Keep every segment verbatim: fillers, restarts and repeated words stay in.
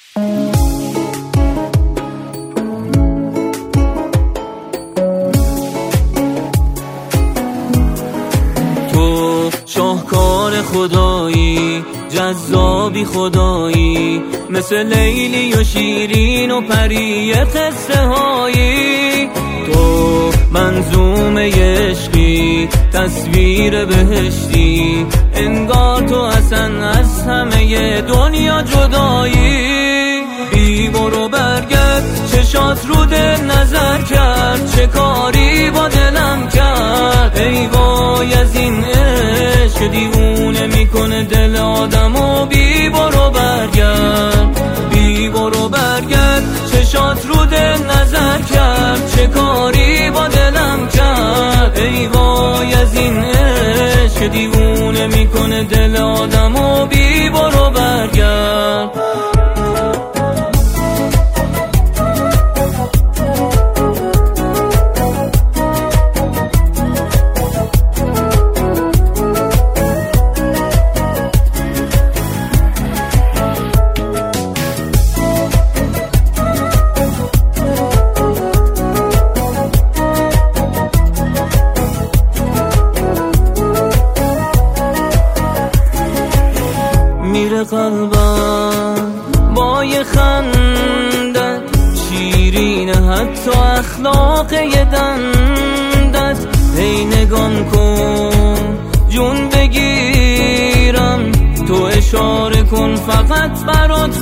تو شاهکار خدایی، جذابی خدایی، مثل لیلی و شیرین و پری قصه هایی. تو منظومه عشقی، تصویر بهشتی، انگار تو اصلا از همه دنیا جدایی. بی برو برگرد، چشات رو دل نظر کرد، چه کاری با دلم کرد. ای وای از این عشق دیوونه میکنه دل آدمو. بی برو برگرد، بی برو برگرد، چشات رو دل نظر کرد، چه کاری با دلم کرد. ای وای از این عشق دیوونه میکنه دل آدمو. بی برو برگرد. میره قلبم با یه خندت، شیرینه حتی اخلاق یه دندت. ای نگام کن جون بگیرم، تو اشاره کن فقط برات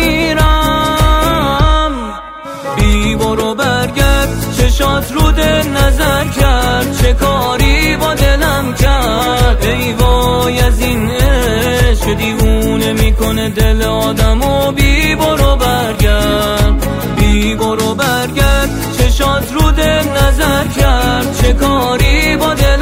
بمیرم. بی برو برگرد، چشات رو دل نظر کرد، چه کاری با دلم کرد. ای وای از این عشق دیوونه میکنه دل آدمو. بی برو برگرد، بی برو برگرد، چشات رو دل نظر کرد، چه کاری با دل